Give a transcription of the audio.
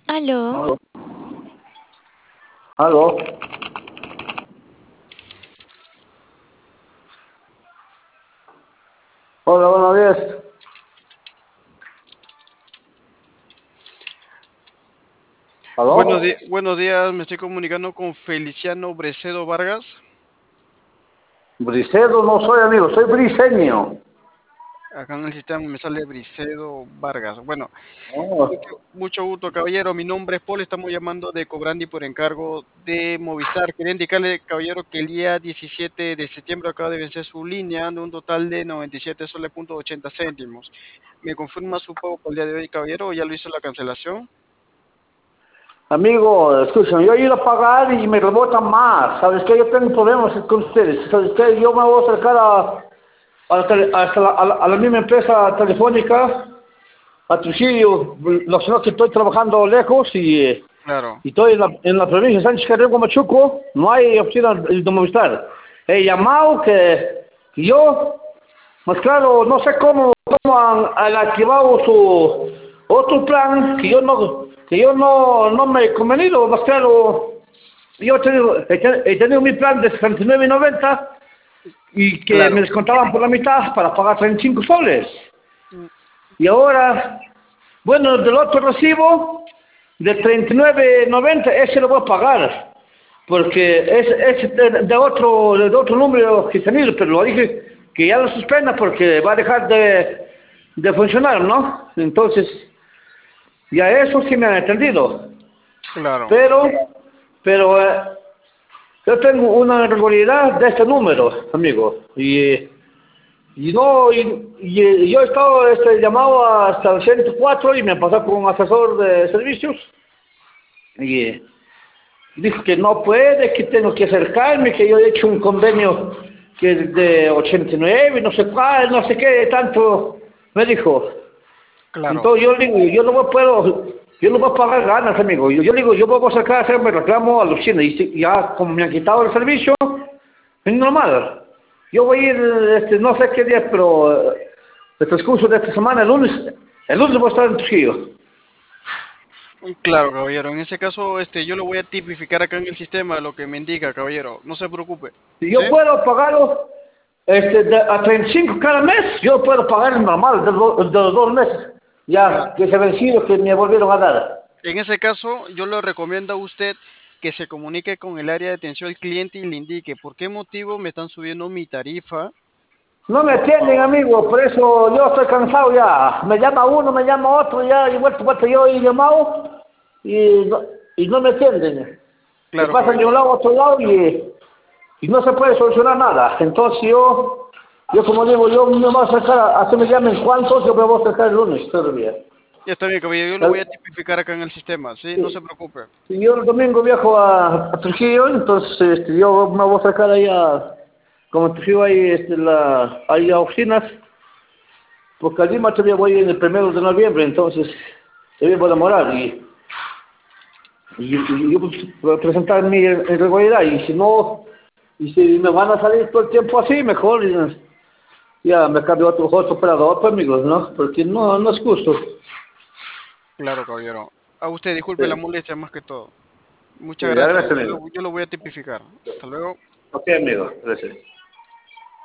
Aló, Aló. Aló. Hola, buenos días. ¿Aló? Buenos días, me estoy comunicando con Feliciano Brecedo Vargas. Bricedo no soy, amigo, soy briseño. Acá en el sistema me sale Bricedo Vargas. Bueno, Oh, mucho gusto, caballero. Mi nombre es Paul, estamos llamando de Cobrandi por encargo de Movistar. Quería indicarle, caballero, que el día 17 de septiembre acaba de vencer su línea de un total de 97 soles punto 80 céntimos. ¿Me confirma su pago por el día de hoy, caballero, o ya lo hizo la cancelación? amigo, escúchame, yo he ido a pagar y me rebotan más. ¿Sabes qué? Yo tengo problemas con ustedes. ¿Sabes qué? Yo me voy a acercar a la misma empresa telefónica, a Trujillo. Lo sé que estoy trabajando lejos Claro, y estoy en la provincia de Sánchez Carrero, Machuco. No hay opción de Movistar. He llamado que yo. Pues claro, no sé cómo han activado su otro plan que yo no me he convenido. Más claro, yo he tenido mi plan de 69,90 y que me claro. descontaban por la mitad para pagar 35 soles. Mm, Y ahora, bueno, del otro recibo de 39,90, ese lo voy a pagar. Porque es de otro número que he tenido, pero lo dije que ya lo suspenda porque va a dejar de funcionar, ¿no? Entonces, ya eso sí me han entendido. Claro, Pero yo tengo una irregularidad de este número, amigo. Y no, y yo he estado llamado hasta el 104 y me pasó con un asesor de servicios. Y dijo que no puede, que tengo que acercarme, que yo he hecho un convenio que es de 89, no sé cuál, no sé qué, tanto, me dijo. claro. Entonces yo le digo, yo no voy a pagar ganas, amigo. Yo le digo, yo voy a sacar a hacerme reclamo a la oficina y ya como me han quitado el servicio, es normal. Yo voy a ir, no sé qué día, pero el transcurso de esta semana, el lunes voy a estar en Trujillo. Claro, caballero. En ese caso, yo lo voy a tipificar acá en el sistema, lo que me indica, caballero. No se preocupe. Si ¿Sí? yo puedo pagarlo a 35 cada mes, yo puedo pagar el normal de los 2 meses, Claro. ya que se ha vencido, que me volvieron a dar. En ese caso, yo le recomiendo a usted que se comunique con el área de atención al cliente y le indique por qué motivo me están subiendo mi tarifa. No me Por atienden, favor. amigo, por eso yo estoy cansado ya. Me llama uno, me llama otro, ya, y vuelto yo he llamado y no me atienden. Se Claro, pasan de un caballero. lado a otro lado y no se puede solucionar nada. Entonces yo como digo, yo me voy a acercar, así me llamen cuántos, yo me voy a acercar el lunes todavía. Ya está bien, caballero. Yo lo voy a tipificar acá en el sistema. Sí, no se preocupe. Si yo el domingo viajo a Trujillo, entonces yo me voy a sacar ahí como en Trujillo hay, hay oficinas, porque a Lima todavía voy en el 1 de noviembre, entonces todavía voy a demorar y yo pues, voy a presentar mi irregularidad y si me van a salir todo el tiempo así, mejor ya me cambio a otro operador, pues, amigos, ¿no? Porque no es justo. Claro, caballero. A usted, disculpe la Sí, molestia más que todo. sí, Muchas gracias. gracias, amigo. Yo lo voy a tipificar. Hasta luego. Ok, amigo, gracias.